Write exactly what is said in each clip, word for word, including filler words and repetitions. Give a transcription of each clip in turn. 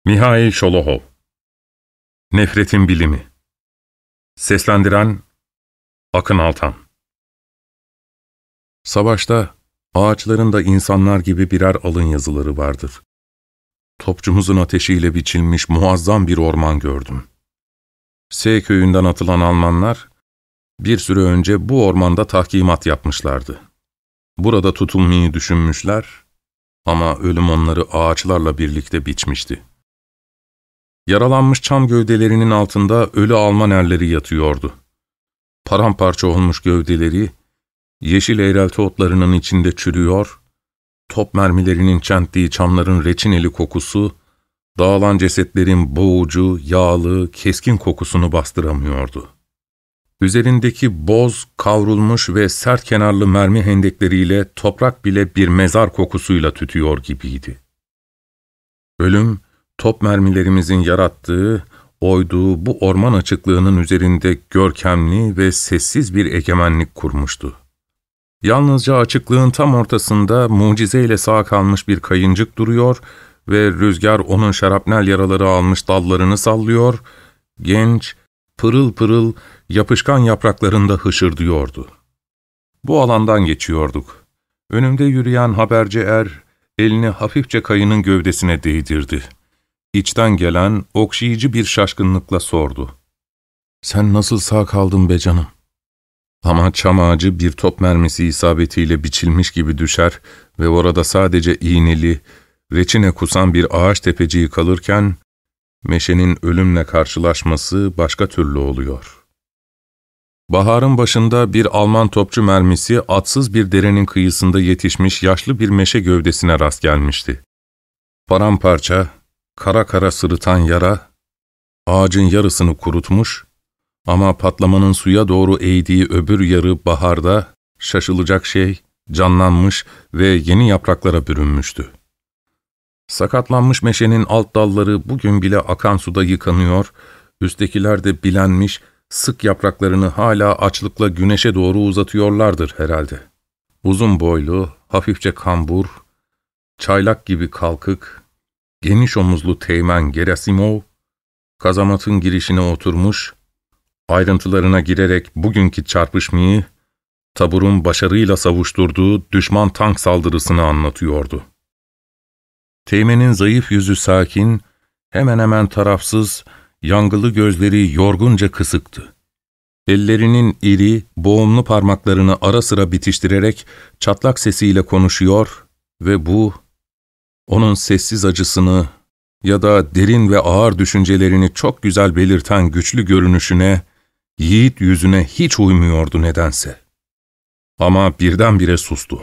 Mihail Şolohov. Nefretin Bilimi. Seslendiren Akın Altan. Savaşta ağaçların da insanlar gibi birer alın yazıları vardır. Topçumuzun ateşiyle biçilmiş muazzam bir orman gördüm. S köyünden atılan Almanlar bir süre önce bu ormanda tahkimat yapmışlardı. Burada tutulmayı düşünmüşler ama ölüm onları ağaçlarla birlikte biçmişti. Yaralanmış çam gövdelerinin altında ölü Alman erleri yatıyordu. Paramparça olmuş gövdeleri, yeşil eğrelti otlarının içinde çürüyor, top mermilerinin çenttiği çamların reçineli kokusu, dağılan cesetlerin boğucu, yağlı, keskin kokusunu bastıramıyordu. Üzerindeki boz, kavrulmuş ve sert kenarlı mermi hendekleriyle toprak bile bir mezar kokusuyla tütüyor gibiydi. Ölüm, top mermilerimizin yarattığı, oyduğu bu orman açıklığının üzerinde görkemli ve sessiz bir egemenlik kurmuştu. Yalnızca açıklığın tam ortasında mucizeyle sağ kalmış bir kayıncık duruyor ve rüzgar onun şarapnel yaraları almış dallarını sallıyor, genç, pırıl pırıl, yapışkan yapraklarında hışırdıyordu. Bu alandan geçiyorduk. Önümde yürüyen haberci er, elini hafifçe kayının gövdesine değdirdi. İçten gelen, okşayıcı bir şaşkınlıkla sordu. ''Sen nasıl sağ kaldın be canım?'' Ama çam ağacı bir top mermisi isabetiyle biçilmiş gibi düşer ve orada sadece iğneli, reçine kusan bir ağaç tepeciği kalırken, meşenin ölümle karşılaşması başka türlü oluyor. Baharın başında bir Alman topçu mermisi atsız bir derenin kıyısında yetişmiş yaşlı bir meşe gövdesine rast gelmişti. Paramparça, kara kara sırıtan yara, ağacın yarısını kurutmuş ama patlamanın suya doğru eğdiği öbür yarı baharda, şaşılacak şey, canlanmış ve yeni yapraklara bürünmüştü. Sakatlanmış meşenin alt dalları bugün bile akan suda yıkanıyor, üsttekiler de bilenmiş, sık yapraklarını hala açlıkla güneşe doğru uzatıyorlardır herhalde. Uzun boylu, hafifçe kambur, çaylak gibi kalkık, geniş omuzlu Teğmen Gerasimov, kazamatın girişine oturmuş, ayrıntılarına girerek bugünkü çarpışmayı, taburun başarıyla savuşturduğu düşman tank saldırısını anlatıyordu. Teğmen'in zayıf yüzü sakin, hemen hemen tarafsız, yangılı gözleri yorgunca kısıktı. Ellerinin iri, boğumlu parmaklarını ara sıra bitiştirerek çatlak sesiyle konuşuyor ve bu, onun sessiz acısını ya da derin ve ağır düşüncelerini çok güzel belirten güçlü görünüşüne, yiğit yüzüne hiç uymuyordu nedense. Ama birdenbire sustu.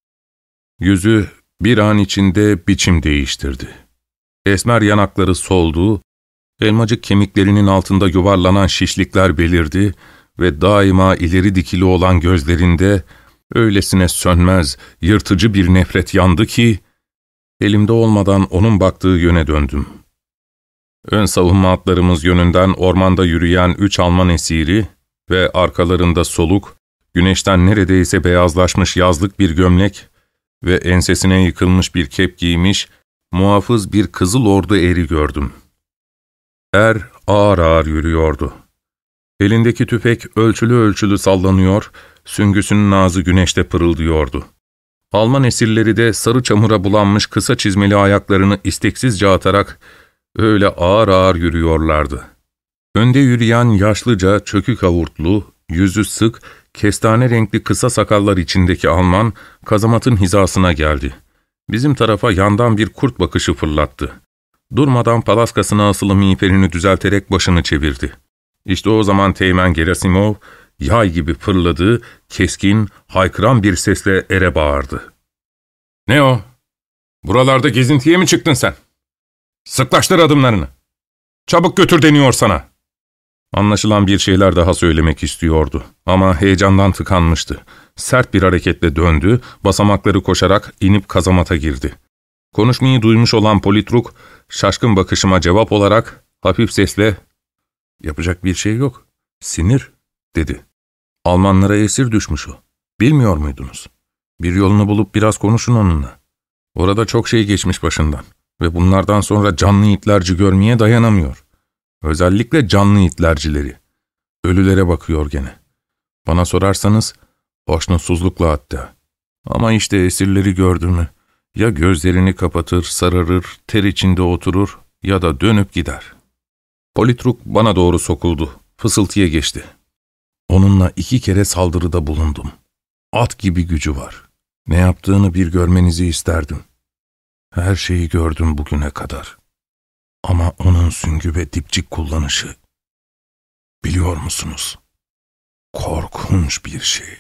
Yüzü bir an içinde biçim değiştirdi. Esmer yanakları soldu, elmacık kemiklerinin altında yuvarlanan şişlikler belirdi ve daima ileri dikili olan gözlerinde öylesine sönmez, yırtıcı bir nefret yandı ki, elimde olmadan onun baktığı yöne döndüm. Ön savunma atlarımız yönünden ormanda yürüyen üç Alman esiri ve arkalarında soluk, güneşten neredeyse beyazlaşmış yazlık bir gömlek ve ensesine yıkılmış bir kep giymiş, muhafız bir Kızıl Ordu eri gördüm. Er ağır ağır yürüyordu. Elindeki tüfek ölçülü ölçülü sallanıyor, süngüsünün ağzı güneşte pırıldıyordu. Alman esirleri de sarı çamura bulanmış kısa çizmeli ayaklarını isteksizce atarak öyle ağır ağır yürüyorlardı. Önde yürüyen yaşlıca, çökük avurtlu, yüzü sık, kestane renkli kısa sakallar içindeki Alman, kazamatın hizasına geldi. Bizim tarafa yandan bir kurt bakışı fırlattı. Durmadan palaskasına asılı miğferini düzelterek başını çevirdi. İşte o zaman Teğmen Gerasimov, yay gibi fırladı, keskin, haykıran bir sesle ere bağırdı. ''Ne o? Buralarda gezintiye mi çıktın sen? Sıklaştır adımlarını. Çabuk götür deniyor sana.'' Anlaşılan bir şeyler daha söylemek istiyordu ama heyecandan tıkanmıştı. Sert bir hareketle döndü, basamakları koşarak inip kazamata girdi. Konuşmayı duymuş olan Politruk, şaşkın bakışıma cevap olarak hafif sesle ''Yapacak bir şey yok, sinir'' dedi. ''Almanlara esir düşmüş o. Bilmiyor muydunuz? Bir yolunu bulup biraz konuşun onunla. Orada çok şey geçmiş başından Ve bunlardan sonra canlı Hitlerci görmeye dayanamıyor. Özellikle canlı Hitlercileri. Ölülere bakıyor gene. Bana sorarsanız hoşnutsuzlukla hatta. Ama işte esirleri gördü mü, ya gözlerini kapatır, sararır, ter içinde oturur ya da dönüp gider. Politruk bana doğru sokuldu, fısıltıya geçti. Onunla iki kere saldırıda bulundum. At gibi gücü var. Ne yaptığını bir görmenizi isterdim. Her şeyi gördüm bugüne kadar. Ama onun süngü ve dipçik kullanışı, biliyor musunuz? Korkunç bir şey.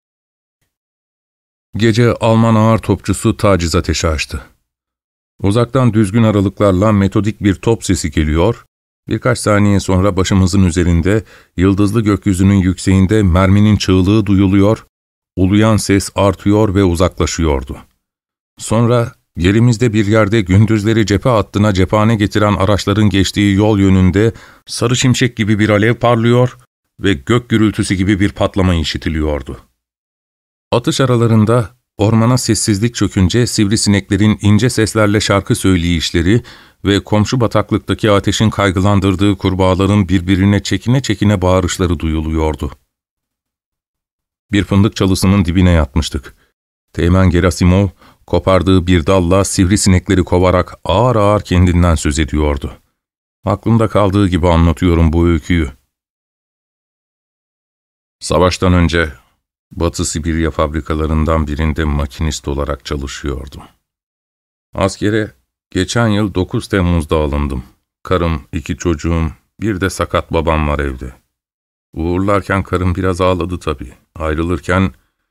Gece Alman ağır topçusu taciz ateşi açtı. Uzaktan düzgün aralıklarla metodik bir top sesi geliyor, birkaç saniye sonra başımızın üzerinde, yıldızlı gökyüzünün yükseğinde merminin çığlığı duyuluyor, uluyan ses artıyor ve uzaklaşıyordu. Sonra yerimizde bir yerde gündüzleri cephe hattına cephane getiren araçların geçtiği yol yönünde sarı şimşek gibi bir alev parlıyor ve gök gürültüsü gibi bir patlama işitiliyordu. Atış aralarında ormana sessizlik çökünce sivrisineklerin ince seslerle şarkı söyleyişleri ve komşu bataklıktaki ateşin kaygılandırdığı kurbağaların birbirine çekine çekine bağırışları duyuluyordu. Bir fındık çalısının dibine yatmıştık. Teğmen Gerasimov, kopardığı bir dalla sivrisinekleri kovarak ağır ağır kendinden söz ediyordu. Aklımda kaldığı gibi anlatıyorum bu öyküyü. Savaştan önce Batı Sibirya fabrikalarından birinde makinist olarak çalışıyordum. Askere geçen yıl dokuz Temmuz'da alındım. Karım, iki çocuğum, bir de sakat babam var evde. Uğurlarken karım biraz ağladı tabii. Ayrılırken,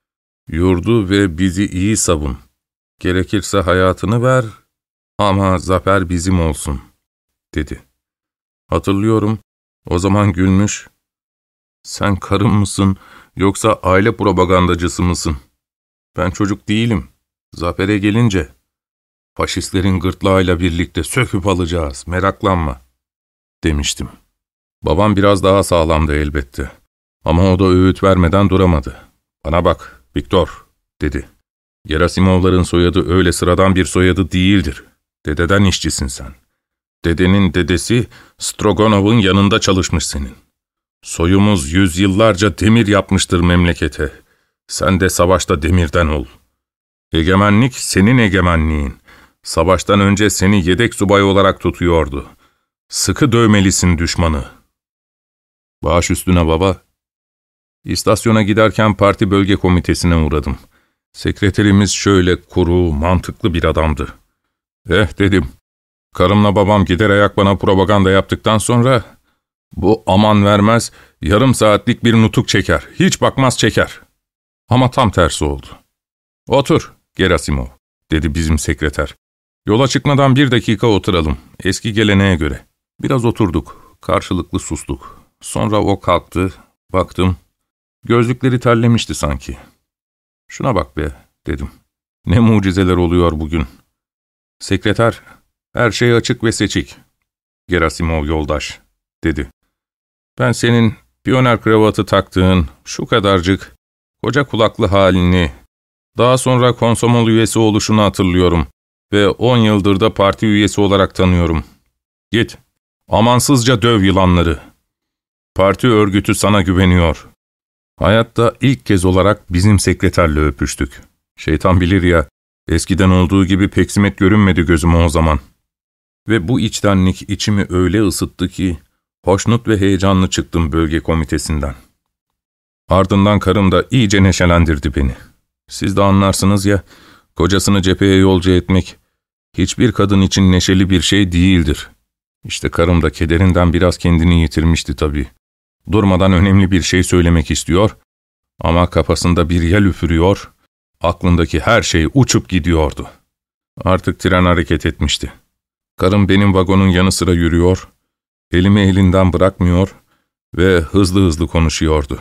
"Yurdu ve bizi iyi savun. Gerekirse hayatını ver ama zafer bizim olsun," dedi. Hatırlıyorum, o zaman gülmüş, "Sen karım mısın yoksa aile propagandacısı mısın? Ben çocuk değilim. Zafere gelince faşistlerin gırtlağıyla birlikte söküp alacağız, meraklanma," demiştim. Babam biraz daha sağlamdı elbette. Ama o da öğüt vermeden duramadı. "Bana bak, Viktor," dedi. "Gerasimovların soyadı öyle sıradan bir soyadı değildir. Dededen işçisin sen. Dedenin dedesi Strogonov'un yanında çalışmış senin. Soyumuz yüzyıllarca demir yapmıştır memlekete. Sen de savaşta demirden ol. Egemenlik senin egemenliğin. Savaştan önce seni yedek subay olarak tutuyordu. Sıkı dövmelisin düşmanı." "Baş üstüne baba." İstasyona giderken parti bölge komitesine uğradım. Sekreterimiz şöyle kuru, mantıklı bir adamdı. "Eh," dedim, "karımla babam gider ayak bana propaganda yaptıktan sonra bu aman vermez, yarım saatlik bir nutuk çeker, hiç bakmaz çeker." Ama tam tersi oldu. "Otur, Gerasimov," dedi bizim sekreter. "Yola çıkmadan bir dakika oturalım, eski geleneğe göre." Biraz oturduk, karşılıklı sustuk. Sonra o kalktı, baktım, gözlükleri terlemişti sanki. "Şuna bak be," dedim. "Ne mucizeler oluyor bugün." Sekreter, "Her şey açık ve seçik, Gerasimov yoldaş," dedi. "Ben senin piyoner kravatı taktığın şu kadarcık koca kulaklı halini, daha sonra konsomol üyesi oluşunu hatırlıyorum ve on yıldır da parti üyesi olarak tanıyorum. Git, amansızca döv yılanları. Parti örgütü sana güveniyor." Hayatta ilk kez olarak bizim sekreterle öpüştük. Şeytan bilir ya, eskiden olduğu gibi peksimet görünmedi gözüme o zaman. Ve bu içtenlik içimi öyle ısıttı ki, hoşnut ve heyecanlı çıktım bölge komitesinden. Ardından karım da iyice neşelendirdi beni. Siz de anlarsınız ya, kocasını cepheye yolcu etmek, hiçbir kadın için neşeli bir şey değildir. İşte karım da kederinden biraz kendini yitirmişti tabii. Durmadan önemli bir şey söylemek istiyor ama kafasında bir yel üfürüyor, aklındaki her şey uçup gidiyordu. Artık tren hareket etmişti. Karım benim vagonun yanı sıra yürüyor, elimi elinden bırakmıyor ve hızlı hızlı konuşuyordu.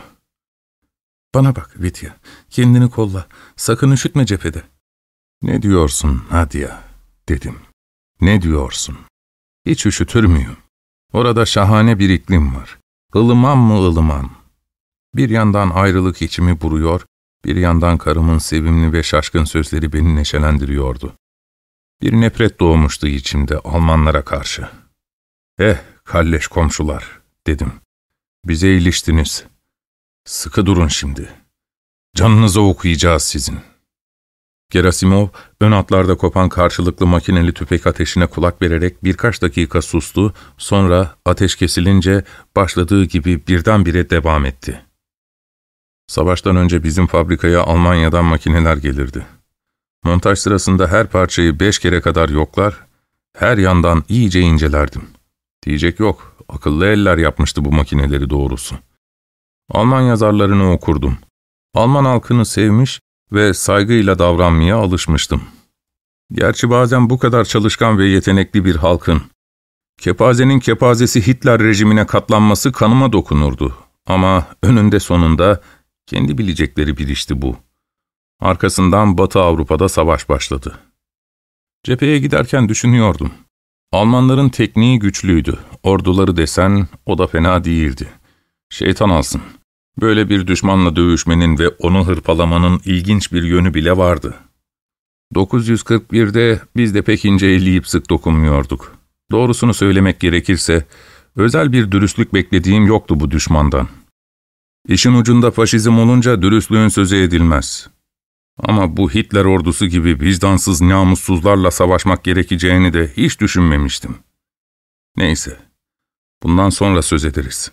"Bana bak Vitya, kendini kolla, sakın üşütme cephede." "Ne diyorsun Nadia?" dedim. "Ne diyorsun? Hiç üşütür müyüm? Orada şahane bir iklim var. Ilıman mı ılıman?" Bir yandan ayrılık içimi buruyor, bir yandan karımın sevimli ve şaşkın sözleri beni neşelendiriyordu. Bir nefret doğmuştu içimde Almanlara karşı. "Eh, kalleş komşular," dedim. "Bize iliştiniz. Sıkı durun şimdi. Canınıza okuyacağız sizin." Gerasimov, ön hatlarda kopan karşılıklı makineli tüfek ateşine kulak vererek birkaç dakika sustu, sonra ateş kesilince başladığı gibi birdenbire devam etti. Savaştan önce bizim fabrikaya Almanya'dan makineler gelirdi. Montaj sırasında her parçayı beş kere kadar yoklar, her yandan iyice incelerdim. Diyecek yok, akıllı eller yapmıştı bu makineleri doğrusu. Alman yazarlarını okurdum. Alman halkını sevmiş ve saygıyla davranmaya alışmıştım. Gerçi bazen bu kadar çalışkan ve yetenekli bir halkın, kepazenin kepazesi Hitler rejimine katlanması kanıma dokunurdu. Ama önünde sonunda kendi bilecekleri bir işti bu. Arkasından Batı Avrupa'da savaş başladı. Cepheye giderken düşünüyordum. Almanların tekniği güçlüydü. Orduları desen o da fena değildi. Şeytan alsın. Böyle bir düşmanla dövüşmenin ve onu hırpalamanın ilginç bir yönü bile vardı. dokuz yüz kırk birde biz de pek ince elleyip sık dokunmuyorduk. Doğrusunu söylemek gerekirse, özel bir dürüstlük beklediğim yoktu bu düşmandan. İşin ucunda faşizm olunca dürüstlüğün sözü edilmez. Ama bu Hitler ordusu gibi vicdansız namussuzlarla savaşmak gerekeceğini de hiç düşünmemiştim. Neyse, bundan sonra söz ederiz.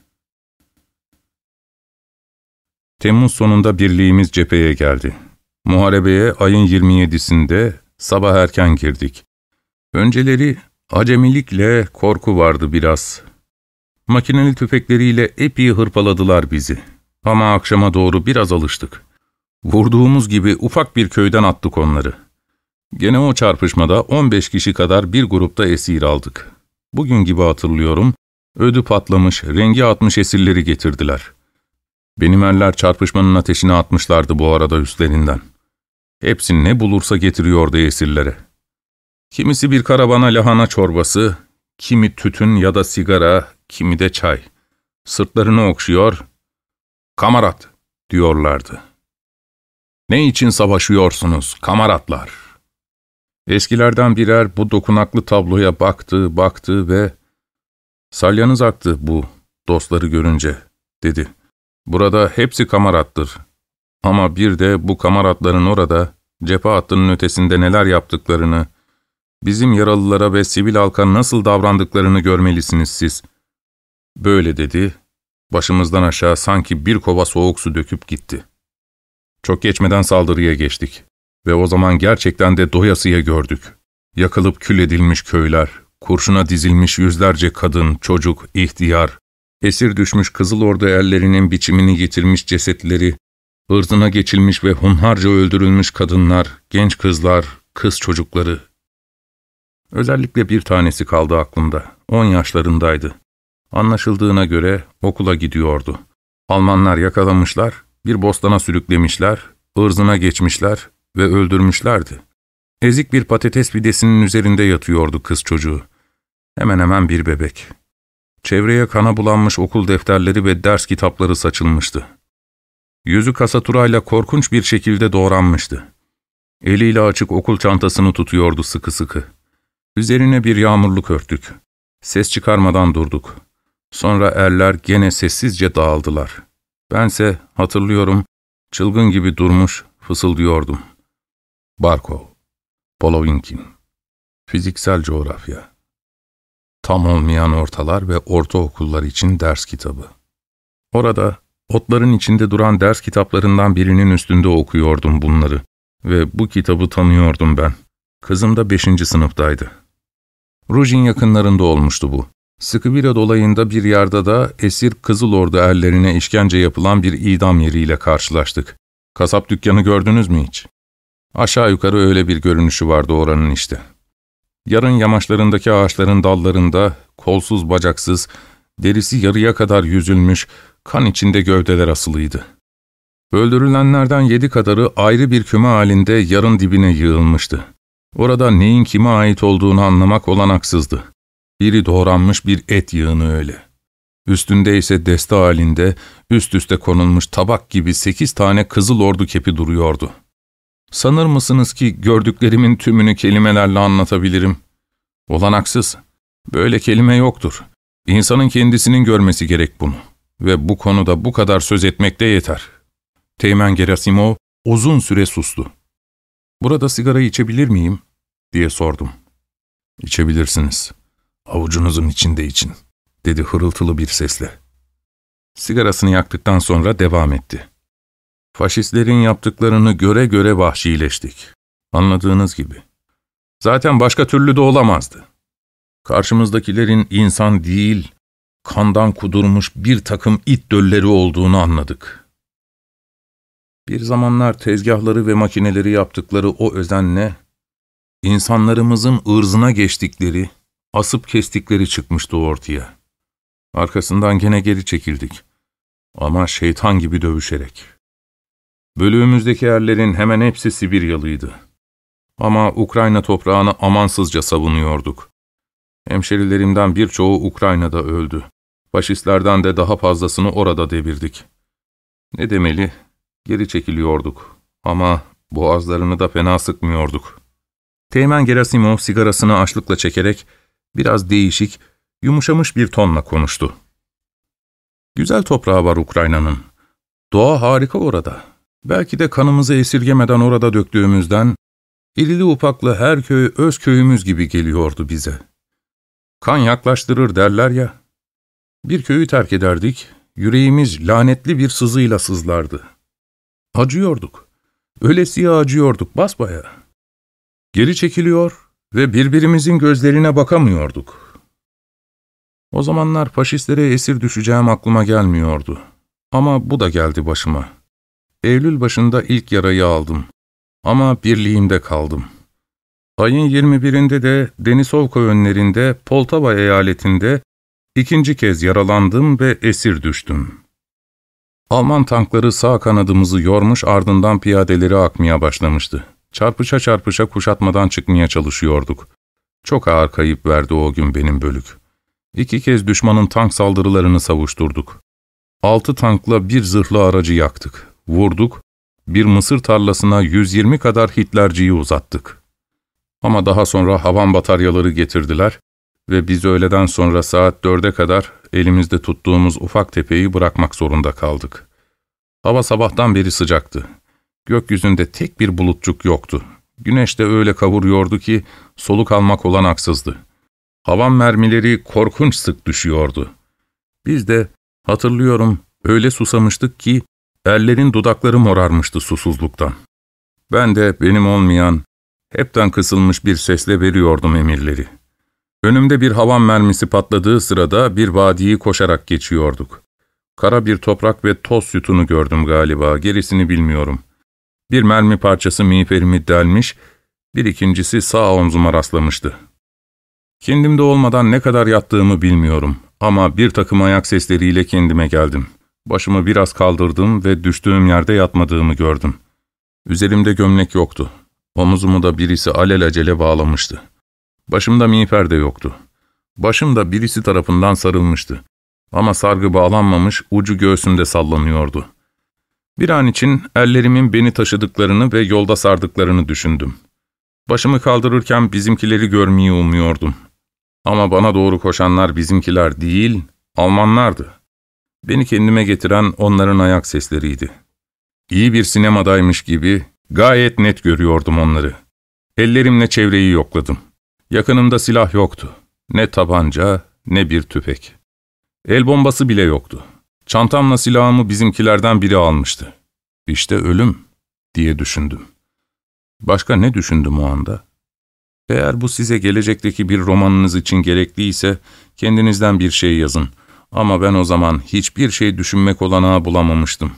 Temmuz sonunda birliğimiz cepheye geldi. Muharebeye ayın yirmi yedisinde sabah erken girdik. Önceleri acemilikle korku vardı biraz. Makineli tüfekleriyle epey hırpaladılar bizi. Ama akşama doğru biraz alıştık. Vurduğumuz gibi ufak bir köyden attık onları. Gene o çarpışmada on beş kişi kadar bir grupta esir aldık. Bugün gibi hatırlıyorum, ödü patlamış, rengi atmış esirleri getirdiler. Benim erler çarpışmanın ateşine atmışlardı bu arada üstlerinden. Hepsi ne bulursa getiriyordu esirlere. Kimisi bir karavana lahana çorbası, kimi tütün ya da sigara, kimi de çay. Sırtlarını okşuyor, "Kamarat," diyorlardı. "Ne için savaşıyorsunuz, kamaratlar?" Eskilerden birer bu dokunaklı tabloya baktı, baktı ve "Salyanız aktı bu, dostları görünce," dedi. "Burada hepsi kamarattır. Ama bir de bu kamaratların orada, cephe hattının ötesinde neler yaptıklarını, bizim yaralılara ve sivil halka nasıl davrandıklarını görmelisiniz siz." Böyle dedi, başımızdan aşağı sanki bir kova soğuk su döküp gitti. Çok geçmeden saldırıya geçtik ve o zaman gerçekten de doyasıya gördük. Yakılıp kül edilmiş köyler, kurşuna dizilmiş yüzlerce kadın, çocuk, ihtiyar, esir düşmüş Kızıl Ordu erlerinin biçimini yitirmiş cesetleri, ırzına geçilmiş ve hunharca öldürülmüş kadınlar, genç kızlar, kız çocukları. Özellikle bir tanesi kaldı aklımda, on yaşlarındaydı. Anlaşıldığına göre okula gidiyordu. Almanlar yakalamışlar, bir bostana sürüklemişler, ırzına geçmişler ve öldürmüşlerdi. Ezik bir patates pidesinin üzerinde yatıyordu kız çocuğu. Hemen hemen bir bebek. Çevreye kana bulanmış okul defterleri ve ders kitapları saçılmıştı. Yüzü kasaturayla korkunç bir şekilde doğranmıştı. Eliyle açık okul çantasını tutuyordu sıkı sıkı. Üzerine bir yağmurluk örttük. Ses çıkarmadan durduk. Sonra erler gene sessizce dağıldılar. Bense hatırlıyorum, çılgın gibi durmuş fısıldıyordum. Barkov, Polovinkin, Fiziksel Coğrafya, Tam Olmayan Ortalar ve Ortaokullar için Ders Kitabı. Orada, otların içinde duran ders kitaplarından birinin üstünde okuyordum bunları ve bu kitabı tanıyordum ben. Kızım da beşinci sınıftaydı. Rujin yakınlarında olmuştu bu. Sıkıbira dolayında bir yardada esir Kızıl Ordu erlerine işkence yapılan bir idam yeriyle karşılaştık. Kasap dükkanı gördünüz mü hiç? Aşağı yukarı öyle bir görünüşü vardı oranın işte. Yarın yamaçlarındaki ağaçların dallarında kolsuz bacaksız, derisi yarıya kadar yüzülmüş, kan içinde gövdeler asılıydı. Öldürülenlerden yedi kadarı ayrı bir küme halinde yarın dibine yığılmıştı. Orada neyin kime ait olduğunu anlamak olanaksızdı. Biri doğranmış bir et yığını öyle. Üstünde ise deste halinde üst üste konulmuş tabak gibi sekiz tane Kızıl Ordu kepi duruyordu. Sanır mısınız ki gördüklerimin tümünü kelimelerle anlatabilirim? Olanaksız. Böyle kelime yoktur. İnsanın kendisinin görmesi gerek bunu. Ve bu konuda bu kadar söz etmek de yeter. Teğmen Gerasimov uzun süre sustu. ''Burada sigara içebilir miyim?'' diye sordum. ''İçebilirsiniz. Avucunuzun içinde için.'' dedi hırıltılı bir sesle. Sigarasını yaktıktan sonra devam etti. ''Faşistlerin yaptıklarını göre göre vahşileştik. Anladığınız gibi. Zaten başka türlü de olamazdı. Karşımızdakilerin insan değil, kandan kudurmuş bir takım it dölleri olduğunu anladık. Bir zamanlar tezgahları ve makineleri yaptıkları o özenle, insanlarımızın ırzına geçtikleri, asıp kestikleri çıkmıştı ortaya. Arkasından gene geri çekildik. Ama şeytan gibi dövüşerek. Bölüğümüzdeki erlerin hemen hepsi Sibiryalıydı. Ama Ukrayna toprağını amansızca savunuyorduk. Hemşerilerimden birçoğu Ukrayna'da öldü. Faşistlerden de daha fazlasını orada devirdik. Ne demeli? Geri çekiliyorduk. Ama boğazlarını da fena sıkmıyorduk. Teğmen Gerasimov sigarasını açlıkla çekerek biraz değişik, yumuşamış bir tonla konuştu. Güzel toprağı var Ukrayna'nın. Doğa harika orada. Belki de kanımızı esirgemeden orada döktüğümüzden, irili ufaklı her köy öz köyümüz gibi geliyordu bize. Kan yaklaştırır derler ya. Bir köyü terk ederdik, yüreğimiz lanetli bir sızıyla sızlardı. Acıyorduk. Öylesiye acıyorduk basbayağı. Geri çekiliyor ve birbirimizin gözlerine bakamıyorduk. O zamanlar faşistlere esir düşeceğim aklıma gelmiyordu. Ama bu da geldi başıma. Eylül başında ilk yarayı aldım. Ama birliğimde kaldım. Ayın yirmi birinde de Denisovka önlerinde Poltava eyaletinde ikinci kez yaralandım ve esir düştüm. Alman tankları sağ kanadımızı yormuş, ardından piyadeleri akmaya başlamıştı. Çarpışa çarpışa kuşatmadan çıkmaya çalışıyorduk. Çok ağır kayıp verdi o gün benim bölük. İki kez düşmanın tank saldırılarını savuşturduk. Altı tankla bir zırhlı aracı yaktık, vurduk, bir mısır tarlasına yüz yirmi kadar Hitlerciyi uzattık. Ama daha sonra havan bataryaları getirdiler ve biz öğleden sonra saat dörde kadar elimizde tuttuğumuz ufak tepeyi bırakmak zorunda kaldık. Hava sabahtan beri sıcaktı. Gökyüzünde tek bir bulutçuk yoktu. Güneş de öyle kavuruyordu ki soluk almak olanaksızdı. Havan mermileri korkunç sık düşüyordu. Biz de, hatırlıyorum, öyle susamıştık ki ellerin dudakları morarmıştı susuzluktan. Ben de benim olmayan, hepten kısılmış bir sesle veriyordum emirleri. Önümde bir havan mermisi patladığı sırada bir vadiyi koşarak geçiyorduk. Kara bir toprak ve toz sütunu gördüm galiba, gerisini bilmiyorum. Bir mermi parçası miğferimi delmiş, bir ikincisi sağ omzuma rastlamıştı. Kendimde olmadan ne kadar yattığımı bilmiyorum ama bir takım ayak sesleriyle kendime geldim. Başımı biraz kaldırdım ve düştüğüm yerde yatmadığımı gördüm. Üzerimde gömlek yoktu. Omuzumu da birisi alelacele bağlamıştı. Başımda miğfer de yoktu. Başım da birisi tarafından sarılmıştı. Ama sargı bağlanmamış, ucu göğsümde sallanıyordu. Bir an için ellerimin beni taşıdıklarını ve yolda sardıklarını düşündüm. Başımı kaldırırken bizimkileri görmeyi umuyordum. Ama bana doğru koşanlar bizimkiler değil, Almanlardı. Beni kendime getiren onların ayak sesleriydi. İyi bir sinemadaymış gibi gayet net görüyordum onları. Ellerimle çevreyi yokladım. Yakınımda silah yoktu. Ne tabanca, ne bir tüfek. El bombası bile yoktu. Çantamla silahımı bizimkilerden biri almıştı. İşte ölüm, diye düşündüm. Başka ne düşündüm o anda? Eğer bu size gelecekteki bir romanınız için gerekliyse, kendinizden bir şey yazın. Ama ben o zaman hiçbir şey düşünmek olanağı bulamamıştım.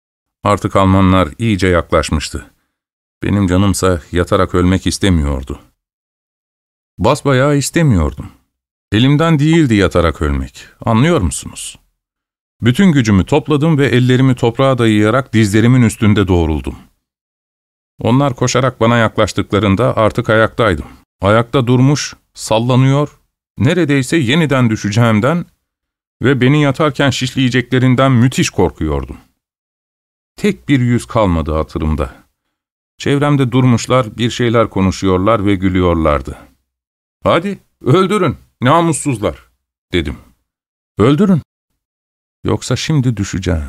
Artık Almanlar iyice yaklaşmıştı. Benim canımsa yatarak ölmek istemiyordu. Basbayağı istemiyordum. Elimden değildi yatarak ölmek, anlıyor musunuz? Bütün gücümü topladım ve ellerimi toprağa dayayarak dizlerimin üstünde doğruldum. Onlar koşarak bana yaklaştıklarında artık ayaktaydım. Ayakta durmuş, sallanıyor, neredeyse yeniden düşeceğimden ve beni yatarken şişleyeceklerinden müthiş korkuyordum. Tek bir yüz kalmadı hatırımda. Çevremde durmuşlar, bir şeyler konuşuyorlar ve gülüyorlardı. ''Hadi, öldürün, namussuzlar!'' dedim. ''Öldürün, yoksa şimdi düşeceğim.''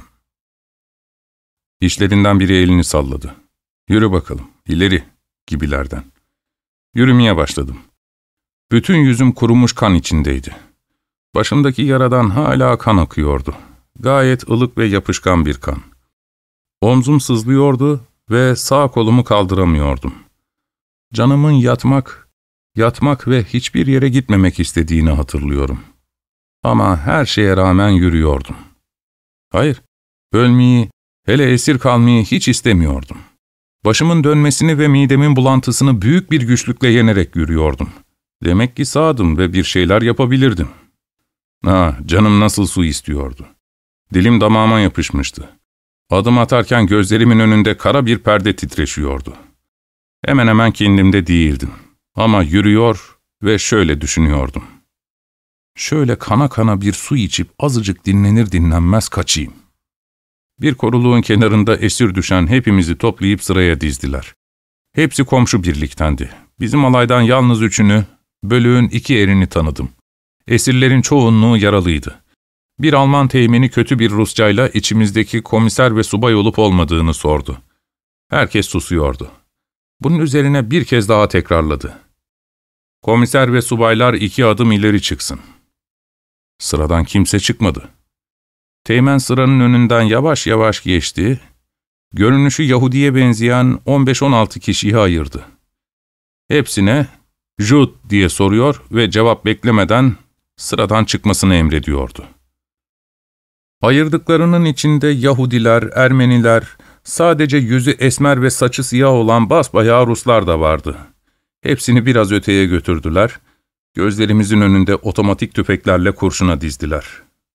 İşlerinden biri elini salladı. ''Yürü bakalım, ileri!'' gibilerden. Yürümeye başladım. Bütün yüzüm kurumuş kan içindeydi. Başımdaki yaradan hala kan akıyordu. Gayet ılık ve yapışkan bir kan. Omzum sızlıyordu ve sağ kolumu kaldıramıyordum. Canımın yatmak, yatmak ve hiçbir yere gitmemek istediğini hatırlıyorum. Ama her şeye rağmen yürüyordum. Hayır, ölmeyi, hele esir kalmayı hiç istemiyordum. Başımın dönmesini ve midemin bulantısını büyük bir güçlükle yenerek yürüyordum. Demek ki sağdım ve bir şeyler yapabilirdim. Ah, canım nasıl su istiyordu. Dilim damağıma yapışmıştı. Adım atarken gözlerimin önünde kara bir perde titreşiyordu. Hemen hemen kendimde değildim. Ama yürüyor ve şöyle düşünüyordum. Şöyle kana kana bir su içip azıcık dinlenir dinlenmez kaçayım. Bir koruluğun kenarında esir düşen hepimizi toplayıp sıraya dizdiler. Hepsi komşu birliktendi. Bizim alaydan yalnız üçünü, bölüğün iki erini tanıdım. Esirlerin çoğunluğu yaralıydı. Bir Alman teğmeni kötü bir Rusçayla içimizdeki komiser ve subay olup olmadığını sordu. Herkes susuyordu. Bunun üzerine bir kez daha tekrarladı. Komiser ve subaylar iki adım ileri çıksın. Sıradan kimse çıkmadı. Teğmen sıranın önünden yavaş yavaş geçti, görünüşü Yahudi'ye benzeyen on beş on altı kişiyi ayırdı. Hepsine "Jud" diye soruyor ve cevap beklemeden sıradan çıkmasını emrediyordu. Ayırdıklarının içinde Yahudiler, Ermeniler, sadece yüzü esmer ve saçı siyah olan basbayağı Ruslar da vardı. Hepsini biraz öteye götürdüler, gözlerimizin önünde otomatik tüfeklerle kurşuna dizdiler.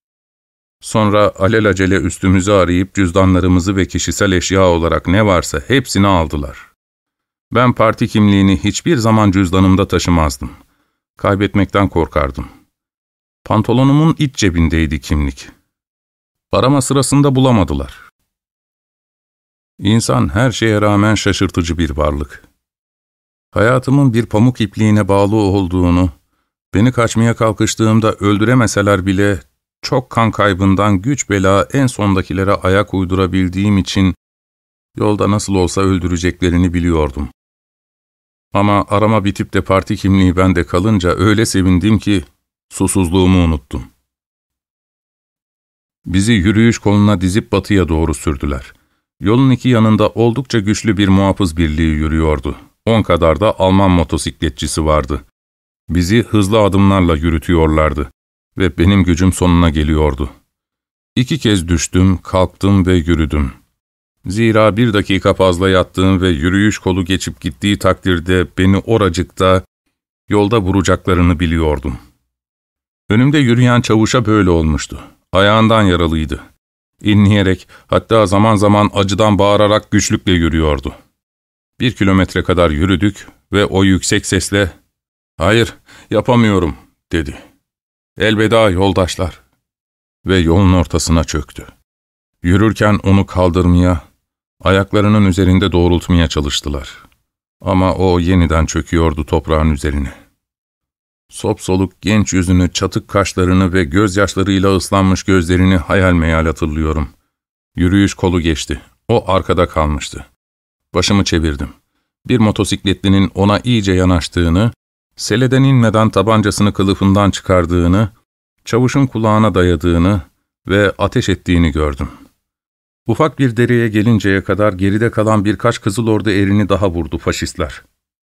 Sonra alelacele üstümüzü arayıp cüzdanlarımızı ve kişisel eşya olarak ne varsa hepsini aldılar. Ben parti kimliğini hiçbir zaman cüzdanımda taşımazdım. Kaybetmekten korkardım. Pantolonumun iç cebindeydi kimlik. Arama sırasında bulamadılar. İnsan her şeye rağmen şaşırtıcı bir varlık. Hayatımın bir pamuk ipliğine bağlı olduğunu, beni kaçmaya kalkıştığımda öldüremeseler bile çok kan kaybından güç bela en sondakilere ayak uydurabildiğim için yolda nasıl olsa öldüreceklerini biliyordum. Ama arama bitip de parti kimliği bende kalınca öyle sevindim ki susuzluğumu unuttum. Bizi yürüyüş koluna dizip batıya doğru sürdüler. Yolun iki yanında oldukça güçlü bir muhafız birliği yürüyordu. On kadar da Alman motosikletçisi vardı. Bizi hızlı adımlarla yürütüyorlardı ve benim gücüm sonuna geliyordu. İki kez düştüm, kalktım ve yürüdüm. Zira bir dakika fazla yattığım ve yürüyüş kolu geçip gittiği takdirde beni oracıkta, yolda vuracaklarını biliyordum. Önümde yürüyen çavuşa böyle olmuştu. Ayağından yaralıydı. İnleyerek, hatta zaman zaman acıdan bağırarak güçlükle yürüyordu. Bir kilometre kadar yürüdük ve o yüksek sesle, "Hayır, yapamıyorum," dedi. "Elveda yoldaşlar." Ve yolun ortasına çöktü. Yürürken onu kaldırmaya, ayaklarının üzerinde doğrultmaya çalıştılar. Ama o yeniden çöküyordu toprağın üzerine. Sopsoluk genç yüzünü, çatık kaşlarını ve gözyaşlarıyla ıslanmış gözlerini hayal meyal hatırlıyorum. Yürüyüş kolu geçti. O arkada kalmıştı. Başımı çevirdim. Bir motosikletlinin ona iyice yanaştığını, seleden inmeden tabancasını kılıfından çıkardığını, çavuşun kulağına dayadığını ve ateş ettiğini gördüm. Ufak bir dereye gelinceye kadar geride kalan birkaç Kızılordu erini daha vurdu faşistler.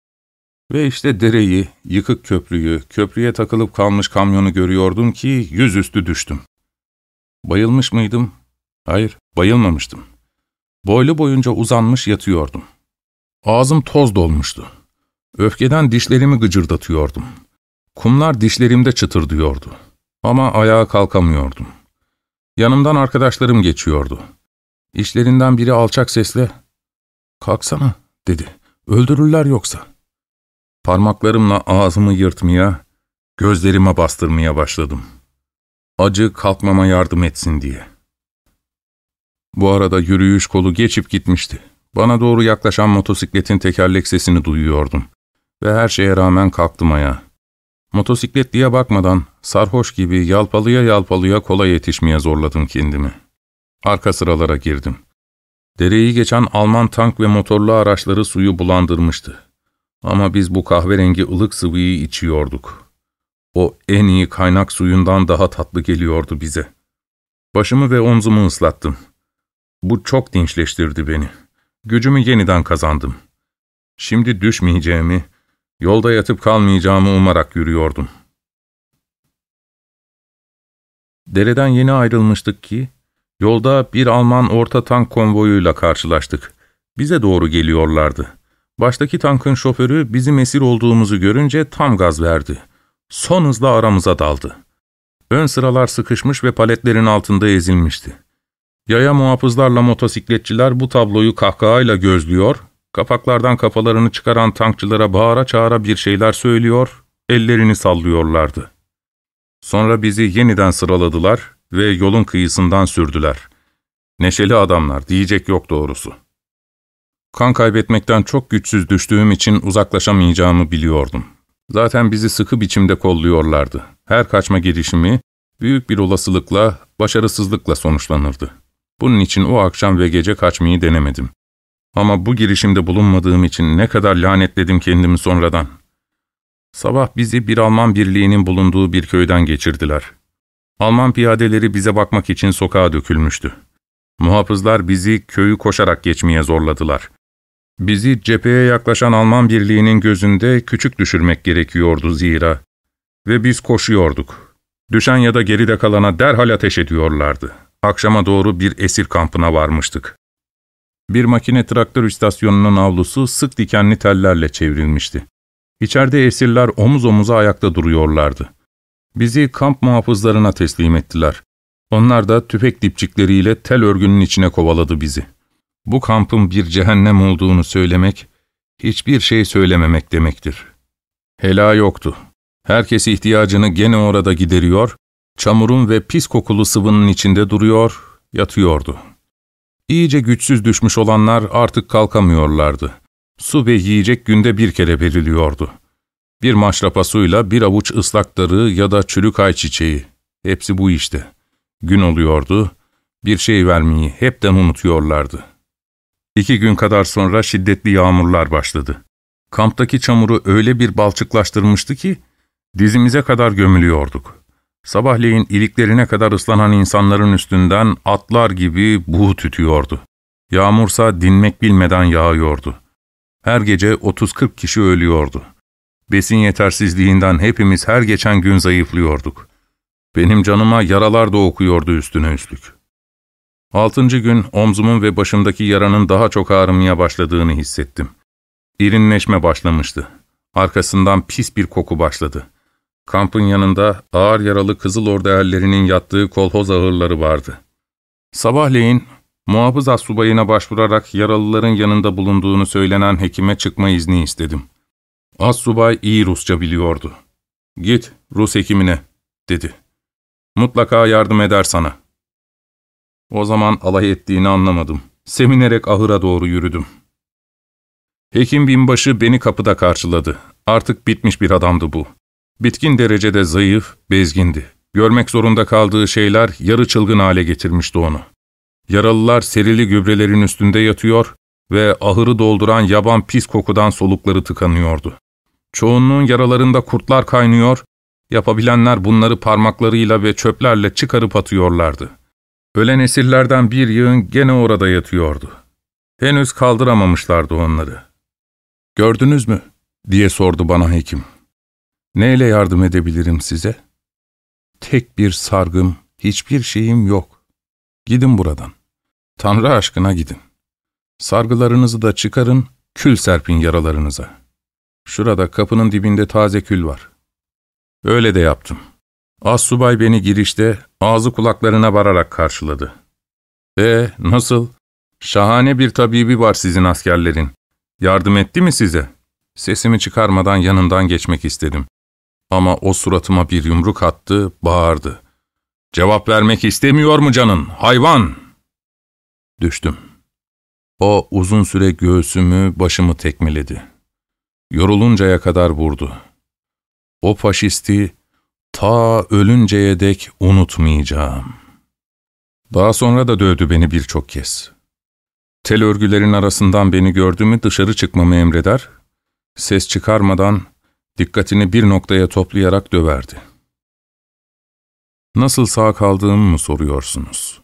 Ve işte dereyi, yıkık köprüyü, köprüye takılıp kalmış kamyonu görüyordum ki yüzüstü düştüm. Bayılmış mıydım? Hayır, bayılmamıştım. Boylu boyunca uzanmış yatıyordum. Ağzım toz dolmuştu. Öfkeden dişlerimi gıcırdatıyordum. Kumlar dişlerimde çıtırdıyordu. Ama ayağa kalkamıyordum. Yanımdan arkadaşlarım geçiyordu. İşlerinden biri alçak sesle, "Kalksana," dedi. "Öldürürler yoksa." Parmaklarımla ağzımı yırtmaya, gözlerime bastırmaya başladım. Acı kalkmama yardım etsin diye. Bu arada yürüyüş kolu geçip gitmişti. Bana doğru yaklaşan motosikletin tekerlek sesini duyuyordum. Ve her şeye rağmen kalktım ayağa. Motosiklet diye bakmadan, sarhoş gibi yalpalıya yalpalıya kola yetişmeye zorladım kendimi. Arka sıralara girdim. Dereyi geçen Alman tank ve motorlu araçları suyu bulandırmıştı. Ama biz bu kahverengi ılık sıvıyı içiyorduk. O en iyi kaynak suyundan daha tatlı geliyordu bize. Başımı ve omzumu ıslattım. Bu çok dinçleştirdi beni. Gücümü yeniden kazandım. Şimdi düşmeyeceğimi, yolda yatıp kalmayacağımı umarak yürüyordum. Dereden yeni ayrılmıştık ki, yolda bir Alman orta tank konvoyuyla karşılaştık. Bize doğru geliyorlardı. Baştaki tankın şoförü bizim esir olduğumuzu görünce tam gaz verdi. Son hızla aramıza daldı. Ön sıralar sıkışmış ve paletlerin altında ezilmişti. Yaya muhafızlarla motosikletçiler bu tabloyu kahkahayla gözlüyor, kapaklardan kafalarını çıkaran tankçılara bağıra çağıra bir şeyler söylüyor, ellerini sallıyorlardı. Sonra bizi yeniden sıraladılar ve yolun kıyısından sürdüler. Neşeli adamlar, diyecek yok doğrusu. Kan kaybetmekten çok güçsüz düştüğüm için uzaklaşamayacağımı biliyordum. Zaten bizi sıkı biçimde kolluyorlardı. Her kaçma girişimi büyük bir olasılıkla, başarısızlıkla sonuçlanırdı. Bunun için o akşam ve gece kaçmayı denemedim. Ama bu girişimde bulunmadığım için ne kadar lanetledim kendimi sonradan. Sabah bizi bir Alman birliğinin bulunduğu bir köyden geçirdiler. Alman piyadeleri bize bakmak için sokağa dökülmüştü. Muhafızlar bizi köyü koşarak geçmeye zorladılar. Bizi cepheye yaklaşan Alman birliğinin gözünde küçük düşürmek gerekiyordu zira. Ve biz koşuyorduk. Düşen ya da geride kalana derhal ateş ediyorlardı. Akşama doğru bir esir kampına varmıştık. Bir makine traktör istasyonunun avlusu sık dikenli tellerle çevrilmişti. İçeride esirler omuz omuza ayakta duruyorlardı. Bizi kamp muhafızlarına teslim ettiler. Onlar da tüfek dipçikleriyle tel örgünün içine kovaladı bizi. Bu kampın bir cehennem olduğunu söylemek, hiçbir şey söylememek demektir. Hela yoktu. Herkes ihtiyacını gene orada gideriyor, çamurun ve pis kokulu sıvının içinde duruyor, yatıyordu. İyice güçsüz düşmüş olanlar artık kalkamıyorlardı. Su ve yiyecek günde bir kere veriliyordu. Bir maşrapa suyla bir avuç ıslak darı ya da çürük ayçiçeği. Hepsi bu işte. Gün oluyordu, bir şey vermeyi hepten unutuyorlardı. İki gün kadar sonra şiddetli yağmurlar başladı. Kamptaki çamuru öyle bir balçıklaştırmıştı ki, dizimize kadar gömülüyorduk. Sabahleyin iliklerine kadar ıslanan insanların üstünden atlar gibi buğu tütüyordu. Yağmursa dinmek bilmeden yağıyordu. Her gece otuz kırk kişi ölüyordu. Besin yetersizliğinden hepimiz her geçen gün zayıflıyorduk. Benim canıma yaralar da okuyordu üstüne üstlük. Altıncı gün omzumun ve başımdaki yaranın daha çok ağrımaya başladığını hissettim. İrinleşme başlamıştı. Arkasından pis bir koku başladı. Kampın yanında ağır yaralı Kızılordu erlerinin yattığı kolhoz ahırları vardı. Sabahleyin muhafız astsubayına başvurarak yaralıların yanında bulunduğunu söylenen hekime çıkma izni istedim. Astsubay iyi Rusça biliyordu. "Git Rus hekimine," dedi. "Mutlaka yardım eder sana." O zaman alay ettiğini anlamadım. Seminerek ahıra doğru yürüdüm. Hekim binbaşı beni kapıda karşıladı. Artık bitmiş bir adamdı bu. Bitkin derecede zayıf, bezgindi. Görmek zorunda kaldığı şeyler yarı çılgın hale getirmişti onu. Yaralılar serili gübrelerin üstünde yatıyor ve ahırı dolduran yaban pis kokudan solukları tıkanıyordu. Çoğunluğun yaralarında kurtlar kaynıyor, yapabilenler bunları parmaklarıyla ve çöplerle çıkarıp atıyorlardı. Ölen esirlerden bir yığın gene orada yatıyordu. Henüz kaldıramamışlardı onları. "Gördünüz mü?" diye sordu bana hekim. "Neyle yardım edebilirim size?" "Tek bir sargım, hiçbir şeyim yok. Gidin buradan. Tanrı aşkına gidin. Sargılarınızı da çıkarın, kül serpin yaralarınıza. Şurada kapının dibinde taze kül var." Öyle de yaptım. Astsubay beni girişte ağzı kulaklarına vararak karşıladı. "E nasıl? Şahane bir tabibi var sizin askerlerin. Yardım etti mi size?" Sesimi çıkarmadan yanından geçmek istedim. Ama o suratıma bir yumruk attı, bağırdı. "Cevap vermek istemiyor mu canın, hayvan?" Düştüm. O uzun süre göğsümü, başımı tekmeledi. Yoruluncaya kadar vurdu. O faşisti ta ölünceye dek unutmayacağım. Daha sonra da dövdü beni birçok kez. Tel örgülerin arasından beni gördü mü dışarı çıkmamı emreder, ses çıkarmadan dikkatini bir noktaya toplayarak döverdi. Nasıl sağ kaldığımı mı soruyorsunuz?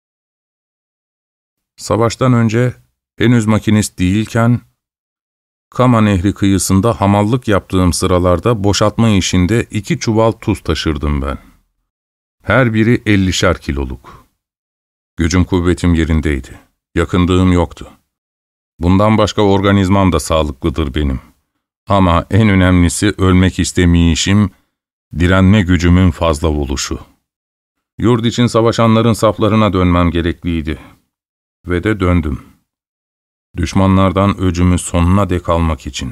Savaştan önce henüz makinist değilken, Kama Nehri kıyısında hamallık yaptığım sıralarda boşaltma işinde iki çuval tuz taşırdım ben. Her biri ellişer kiloluk. Gücüm kuvvetim yerindeydi. Yakındığım yoktu. Bundan başka organizmam da sağlıklıdır benim. Ama en önemlisi ölmek istemeyişim, direnme gücümün fazla oluşu. Yurt için savaşanların saflarına dönmem gerekliydi. Ve de döndüm. Düşmanlardan öcümü sonuna dek almak için.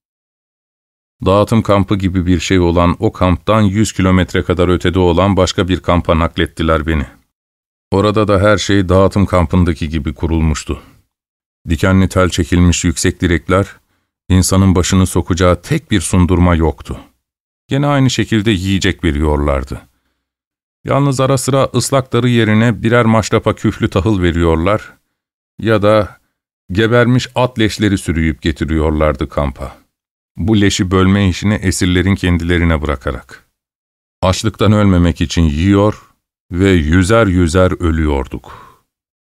Dağıtım kampı gibi bir şey olan o kamptan yüz kilometre kadar ötede olan başka bir kampa naklettiler beni. Orada da her şey dağıtım kampındaki gibi kurulmuştu. Dikenli tel çekilmiş yüksek direkler, insanın başını sokacağı tek bir sundurma yoktu. Gene aynı şekilde yiyecek veriyorlardı. Yalnız ara sıra ıslak darı yerine birer maşrapa küflü tahıl veriyorlar ya da gebermiş at leşleri sürüyüp getiriyorlardı kampa. Bu leşi bölme işini esirlerin kendilerine bırakarak. Açlıktan ölmemek için yiyor ve yüzer yüzer ölüyorduk.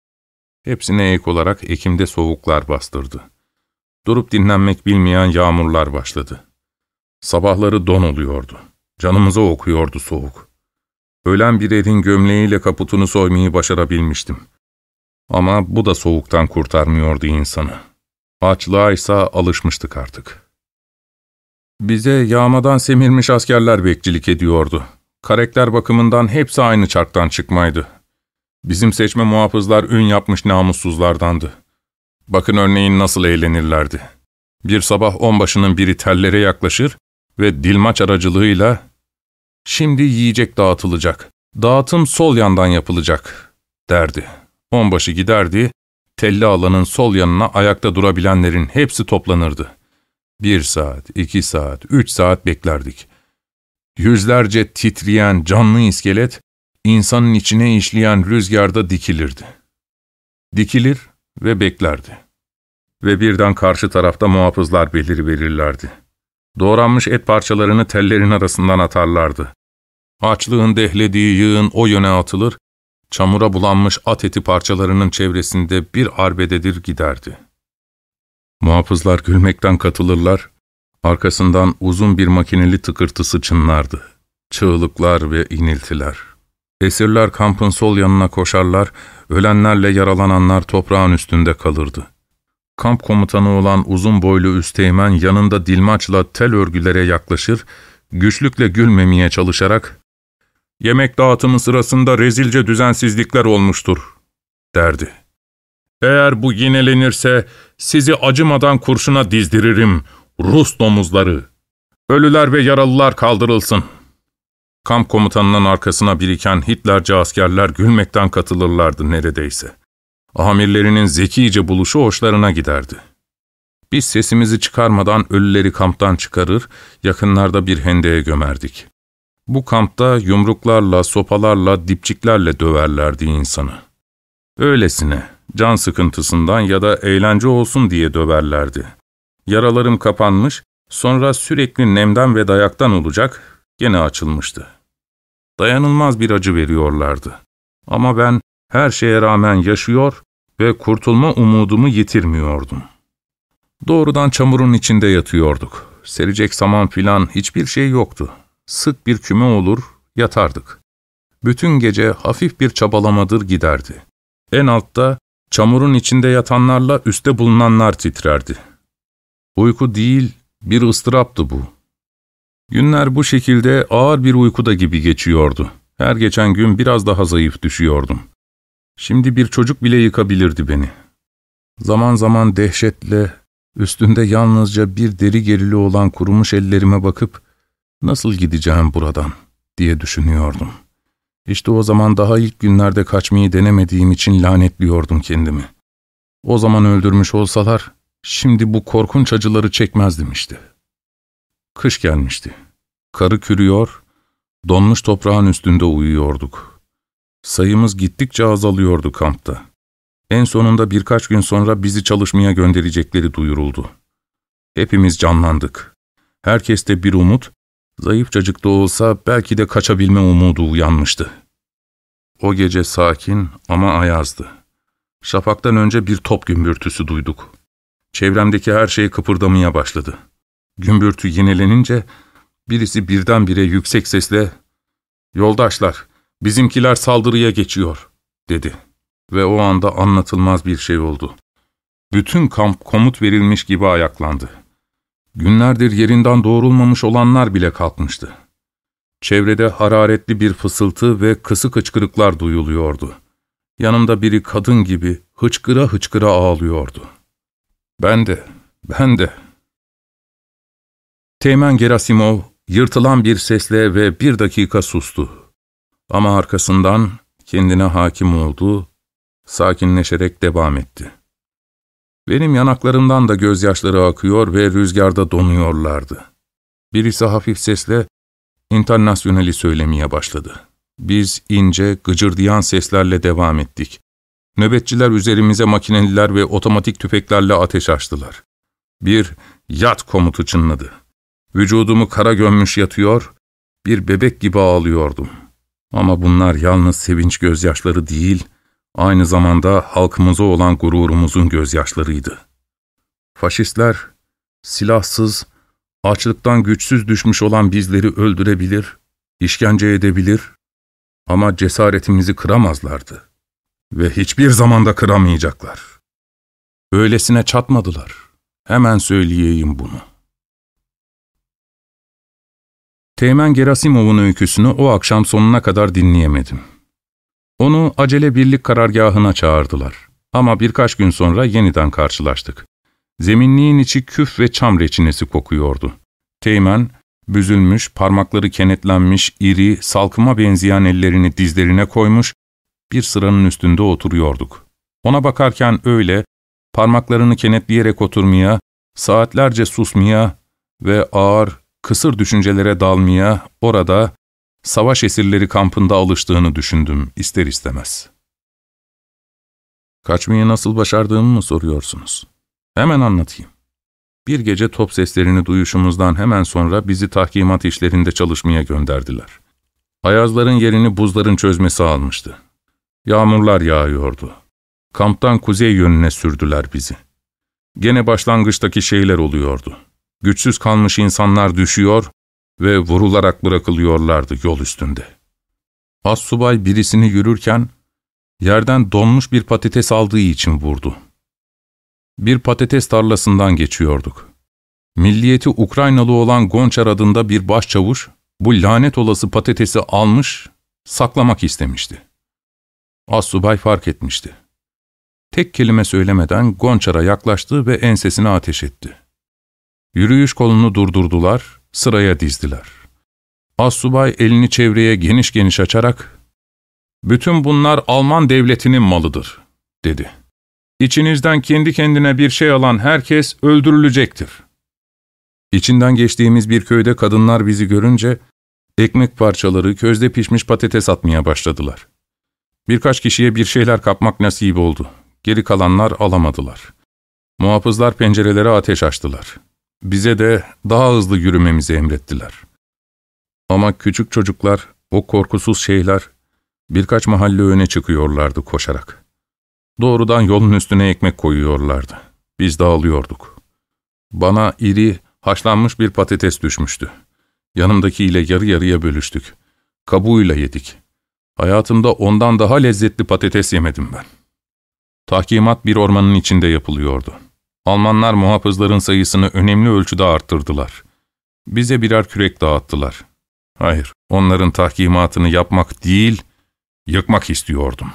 Hepsine ek olarak Ekim'de soğuklar bastırdı. Durup dinlenmek bilmeyen yağmurlar başladı. Sabahları don oluyordu. Canımıza okuyordu soğuk. Ölen bir erin gömleğiyle kaputunu soymayı başarabilmiştim. Ama bu da soğuktan kurtarmıyordu insanı. Açlığa ise alışmıştık artık. Bize yağmadan semirmiş askerler bekçilik ediyordu. Karakter bakımından hepsi aynı çarktan çıkmaydı. Bizim seçme muhafızlar ün yapmış namussuzlardandı. Bakın örneğin nasıl eğlenirlerdi. Bir sabah onbaşının biri tellere yaklaşır ve dilmaç aracılığıyla "Şimdi yiyecek dağıtılacak, dağıtım sol yandan yapılacak," derdi. Onbaşı giderdi, telli alanın sol yanına ayakta durabilenlerin hepsi toplanırdı. Bir saat, iki saat, üç saat beklerdik. Yüzlerce titreyen canlı iskelet, insanın içine işleyen rüzgarda dikilirdi. Dikilir ve beklerdi. Ve birden karşı tarafta muhafızlar beliriverirlerdi. Doğranmış et parçalarını tellerin arasından atarlardı. Açlığın dehlediği yığın o yöne atılır, çamura bulanmış at eti parçalarının çevresinde bir arbededir giderdi. Muhafızlar gülmekten katılırlar, arkasından uzun bir makineli tıkırtısı çınlardı. Çığlıklar ve iniltiler. Esirler kampın sol yanına koşarlar, ölenlerle yaralananlar toprağın üstünde kalırdı. Kamp komutanı olan uzun boylu üsteğmen yanında dilmaçla tel örgülere yaklaşır, güçlükle gülmemeye çalışarak "Yemek dağıtımı sırasında rezilce düzensizlikler olmuştur," derdi. "Eğer bu yinelenirse sizi acımadan kurşuna dizdiririm, Rus domuzları. Ölüler ve yaralılar kaldırılsın." Kamp komutanının arkasına biriken Hitlerci askerler gülmekten katılırlardı neredeyse. Amirlerinin zekice buluşu hoşlarına giderdi. Biz sesimizi çıkarmadan ölüleri kamptan çıkarır, yakınlarda bir hendeğe gömerdik. Bu kampta yumruklarla, sopalarla, dipçiklerle döverlerdi insanı. Öylesine, can sıkıntısından ya da eğlence olsun diye döverlerdi. Yaralarım kapanmış, sonra sürekli nemden ve dayaktan olacak, gene açılmıştı. Dayanılmaz bir acı veriyorlardı. Ama ben her şeye rağmen yaşıyor ve kurtulma umudumu yitirmiyordum. Doğrudan çamurun içinde yatıyorduk. Serecek saman filan hiçbir şey yoktu. Sık bir küme olur, yatardık. Bütün gece hafif bir çabalamadır giderdi. En altta çamurun içinde yatanlarla üstte bulunanlar titrerdi. Uyku değil, bir ıstıraptı bu. Günler bu şekilde ağır bir uykuda gibi geçiyordu. Her geçen gün biraz daha zayıf düşüyordum. Şimdi bir çocuk bile yıkabilirdi beni. Zaman zaman dehşetle, üstünde yalnızca bir deri gerili olan kurumuş ellerime bakıp, "Nasıl gideceğim buradan?" diye düşünüyordum. İşte o zaman daha ilk günlerde kaçmayı denemediğim için lanetliyordum kendimi. O zaman öldürmüş olsalar, şimdi bu korkunç acıları çekmezdim işte. Kış gelmişti. Karı kürüyor, donmuş toprağın üstünde uyuyorduk. Sayımız gittikçe azalıyordu kampta. En sonunda birkaç gün sonra bizi çalışmaya gönderecekleri duyuruldu. Hepimiz canlandık. Herkeste bir umut, zayıfçacık da olsa belki de kaçabilme umudu uyanmıştı. O gece sakin ama ayazdı. Şafaktan önce bir top gümbürtüsü duyduk. Çevremdeki her şey kıpırdamaya başladı. Gümbürtü yinelenince birisi birdenbire yüksek sesle "Yoldaşlar, bizimkiler saldırıya geçiyor," dedi. Ve o anda anlatılmaz bir şey oldu. Bütün kamp komut verilmiş gibi ayaklandı. Günlerdir yerinden doğrulmamış olanlar bile kalkmıştı. Çevrede hararetli bir fısıltı ve kısık hıçkırıklar duyuluyordu. Yanımda biri kadın gibi hıçkıra hıçkıra ağlıyordu. Ben de, ben de. Teğmen Gerasimov yırtılan bir sesle ve bir dakika sustu. Ama arkasından kendine hakim oldu, sakinleşerek devam etti. Benim yanaklarımdan da gözyaşları akıyor ve rüzgarda donuyorlardı. Birisi hafif sesle "İnternasyonali" söylemeye başladı. Biz ince, gıcırdayan seslerle devam ettik. Nöbetçiler üzerimize makineliler ve otomatik tüfeklerle ateş açtılar. Bir "yat" komutu çınladı. Vücudumu kara gömmüş yatıyor, bir bebek gibi ağlıyordum. Ama bunlar yalnız sevinç gözyaşları değil, aynı zamanda halkımıza olan gururumuzun gözyaşlarıydı. Faşistler, silahsız, açlıktan güçsüz düşmüş olan bizleri öldürebilir, işkence edebilir ama cesaretimizi kıramazlardı. Ve hiçbir zaman da kıramayacaklar. Öylesine çatmadılar. Hemen söyleyeyim bunu. Teğmen Gerasimov'un öyküsünü o akşam sonuna kadar dinleyemedim. Onu acele birlik karargahına çağırdılar. Ama birkaç gün sonra yeniden karşılaştık. Zeminliğin içi küf ve çam reçinesi kokuyordu. Teğmen, büzülmüş, parmakları kenetlenmiş, iri, salkıma benzeyen ellerini dizlerine koymuş, bir sıranın üstünde oturuyorduk. Ona bakarken öyle, parmaklarını kenetleyerek oturmaya, saatlerce susmaya ve ağır, kısır düşüncelere dalmaya, orada, savaş esirleri kampında alıştığını düşündüm ister istemez. Kaçmayı nasıl başardığımı mı soruyorsunuz? Hemen anlatayım. Bir gece top seslerini duyuşumuzdan hemen sonra bizi tahkimat işlerinde çalışmaya gönderdiler. Ayazların yerini buzların çözmesi almıştı. Yağmurlar yağıyordu. Kamptan kuzey yönüne sürdüler bizi. Gene başlangıçtaki şeyler oluyordu. Güçsüz kalmış insanlar düşüyor ve vurularak bırakılıyorlardı yol üstünde. Astsubay birisini yürürken yerden donmuş bir patates aldığı için vurdu. Bir patates tarlasından geçiyorduk. Milliyeti Ukraynalı olan Gonçar adında bir başçavuş bu lanet olası patatesi almış, saklamak istemişti. Astsubay fark etmişti. Tek kelime söylemeden Gonçar'a yaklaştı ve ensesine ateş etti. Yürüyüş kolunu durdurdular, sıraya dizdiler. Astsubay elini çevreye geniş geniş açarak, "Bütün bunlar Alman devletinin malıdır," dedi. "İçinizden kendi kendine bir şey alan herkes öldürülecektir." İçinden geçtiğimiz bir köyde kadınlar bizi görünce, ekmek parçaları, közde pişmiş patates atmaya başladılar. Birkaç kişiye bir şeyler kapmak nasip oldu. Geri kalanlar alamadılar. Muhafızlar pencerelere ateş açtılar. Bize de daha hızlı yürümemizi emrettiler. Ama küçük çocuklar, o korkusuz şeyler, birkaç mahalle öne çıkıyorlardı koşarak. Doğrudan yolun üstüne ekmek koyuyorlardı. Biz dağılıyorduk. Bana iri, haşlanmış bir patates düşmüştü. Yanımdakiyle yarı yarıya bölüştük. Kabuğuyla yedik. Hayatımda ondan daha lezzetli patates yemedim ben. Tahkimat bir ormanın içinde yapılıyordu. Almanlar muhafızların sayısını önemli ölçüde arttırdılar. Bize birer kürek dağıttılar. Hayır, onların tahkimatını yapmak değil, yıkmak istiyordum.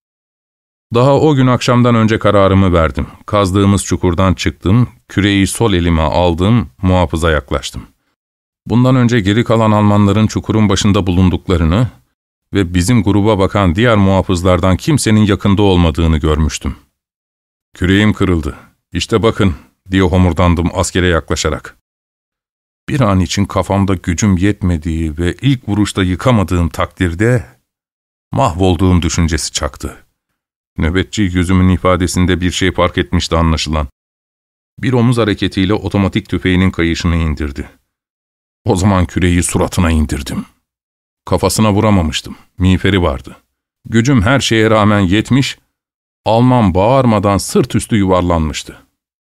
Daha o gün akşamdan önce kararımı verdim. Kazdığımız çukurdan çıktım, küreği sol elime aldım, muhafıza yaklaştım. Bundan önce geri kalan Almanların çukurun başında bulunduklarını ve bizim gruba bakan diğer muhafızlardan kimsenin yakında olmadığını görmüştüm. "Küreğim kırıldı. İşte bakın," diye homurdandım askere yaklaşarak. Bir an için kafamda gücüm yetmediği ve ilk vuruşta yıkamadığım takdirde mahvolduğum düşüncesi çaktı. Nöbetçi yüzümün ifadesinde bir şey fark etmişti anlaşılan. Bir omuz hareketiyle otomatik tüfeğinin kayışını indirdi. O zaman küreği suratına indirdim. Kafasına vuramamıştım. Miğferi vardı. Gücüm her şeye rağmen yetmiş, Alman bağırmadan sırt üstü yuvarlanmıştı.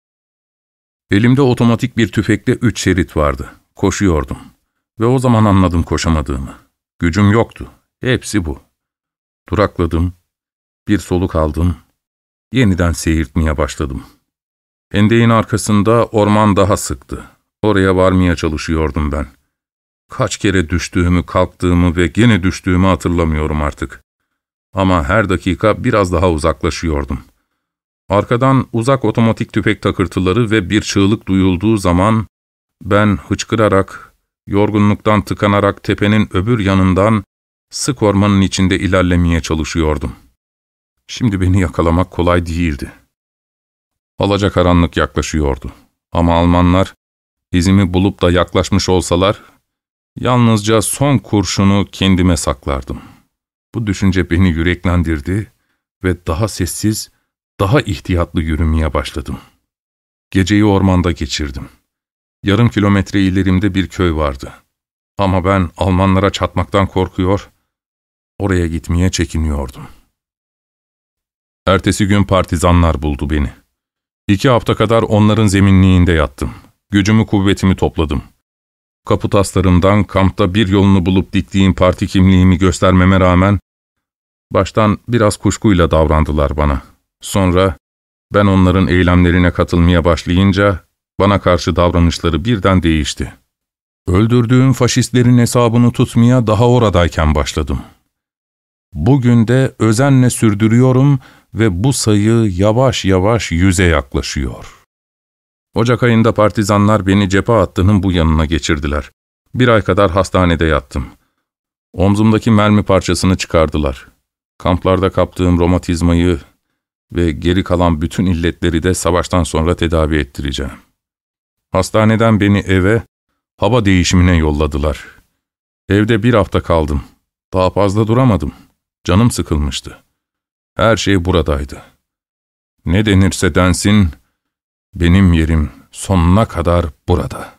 Elimde otomatik bir tüfekle üç şerit vardı. Koşuyordum. Ve o zaman anladım koşamadığımı. Gücüm yoktu. Hepsi bu. Durakladım. Bir soluk aldım. Yeniden seyirtmeye başladım. Hendeğin arkasında orman daha sıktı. Oraya varmaya çalışıyordum ben. Kaç kere düştüğümü, kalktığımı ve gene düştüğümü hatırlamıyorum artık. Ama her dakika biraz daha uzaklaşıyordum. Arkadan uzak otomatik tüfek takırtıları ve bir çığlık duyulduğu zaman ben hıçkırarak, yorgunluktan tıkanarak tepenin öbür yanından sık ormanın içinde ilerlemeye çalışıyordum. Şimdi beni yakalamak kolay değildi. Alacakaranlık yaklaşıyordu. Ama Almanlar izimi bulup da yaklaşmış olsalar, yalnızca son kurşunu kendime saklardım. Bu düşünce beni yüreklendirdi ve daha sessiz, daha ihtiyatlı yürümeye başladım. Geceyi ormanda geçirdim. Yarım kilometre ilerimde bir köy vardı. Ama ben Almanlara çatmaktan korkuyor, oraya gitmeye çekiniyordum. Ertesi gün partizanlar buldu beni. İki hafta kadar onların zeminliğinde yattım. Gücümü kuvvetimi topladım. Kaputaslarımdan kampta bir yolunu bulup diktiğim parti kimliğimi göstermeme rağmen, baştan biraz kuşkuyla davrandılar bana. Sonra ben onların eylemlerine katılmaya başlayınca, bana karşı davranışları birden değişti. Öldürdüğüm faşistlerin hesabını tutmaya daha oradayken başladım. Bugün de özenle sürdürüyorum ve bu sayı yavaş yavaş yüze yaklaşıyor. Ocak ayında partizanlar beni cephe hattının bu yanına geçirdiler. Bir ay kadar hastanede yattım. Omzumdaki mermi parçasını çıkardılar. Kamplarda kaptığım romatizmayı ve geri kalan bütün illetleri de savaştan sonra tedavi ettireceğim. Hastaneden beni eve, hava değişimine yolladılar. Evde bir hafta kaldım. Daha fazla duramadım. Canım sıkılmıştı. Her şey buradaydı. Ne denirse densin, benim yerim sonuna kadar burada.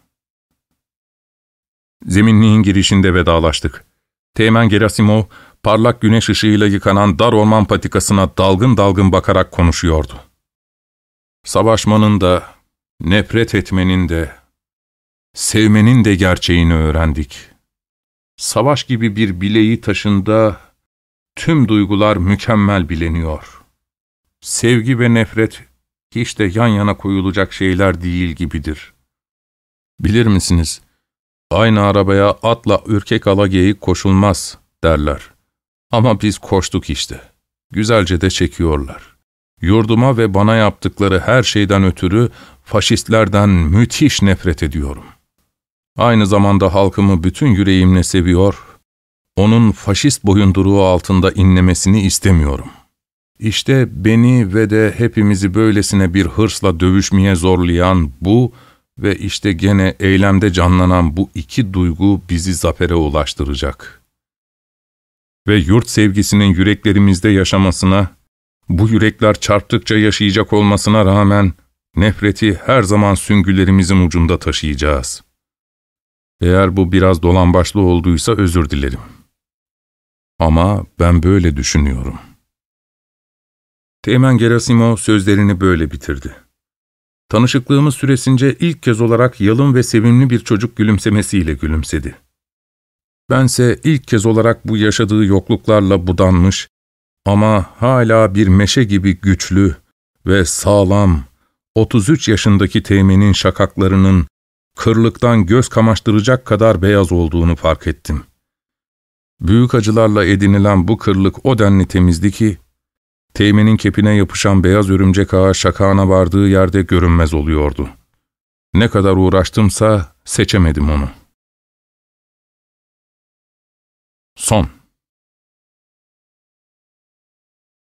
Zeminliğin girişinde vedalaştık. Teğmen Gerasimov, parlak güneş ışığıyla yıkanan dar orman patikasına dalgın dalgın bakarak konuşuyordu. Savaşmanın da, nefret etmenin de, sevmenin de gerçeğini öğrendik. Savaş gibi bir bileği taşında tüm duygular mükemmel bileniyor. Sevgi ve nefret hiç de yan yana koyulacak şeyler değil gibidir. Bilir misiniz, aynı arabaya atla ürkek ala geyik koşulmaz derler. Ama biz koştuk işte. Güzelce de çekiyorlar. Yurduma ve bana yaptıkları her şeyden ötürü faşistlerden müthiş nefret ediyorum. Aynı zamanda halkımı bütün yüreğimle seviyor, onun faşist boyunduruğu altında inlemesini istemiyorum. İşte beni ve de hepimizi böylesine bir hırsla dövüşmeye zorlayan bu ve işte gene eylemde canlanan bu iki duygu bizi zafere ulaştıracak. Ve yurt sevgisinin yüreklerimizde yaşamasına, bu yürekler çarptıkça yaşayacak olmasına rağmen nefreti her zaman süngülerimizin ucunda taşıyacağız. Eğer bu biraz dolambaçlı olduysa özür dilerim. Ama ben böyle düşünüyorum. Teğmen Gerasimov sözlerini böyle bitirdi. Tanışıklığımız süresince ilk kez olarak yalın ve sevimli bir çocuk gülümsemesiyle gülümsedi. Bense ilk kez olarak bu yaşadığı yokluklarla budanmış ama hala bir meşe gibi güçlü ve sağlam, otuz üç yaşındaki Teğmen'in şakaklarının kırlıktan göz kamaştıracak kadar beyaz olduğunu fark ettim. Büyük acılarla edinilen bu kırlık o denli temizdi ki, Teğmen'in kepine yapışan beyaz örümcek ağı şakağına vardığı yerde görünmez oluyordu. Ne kadar uğraştımsa seçemedim onu. Son.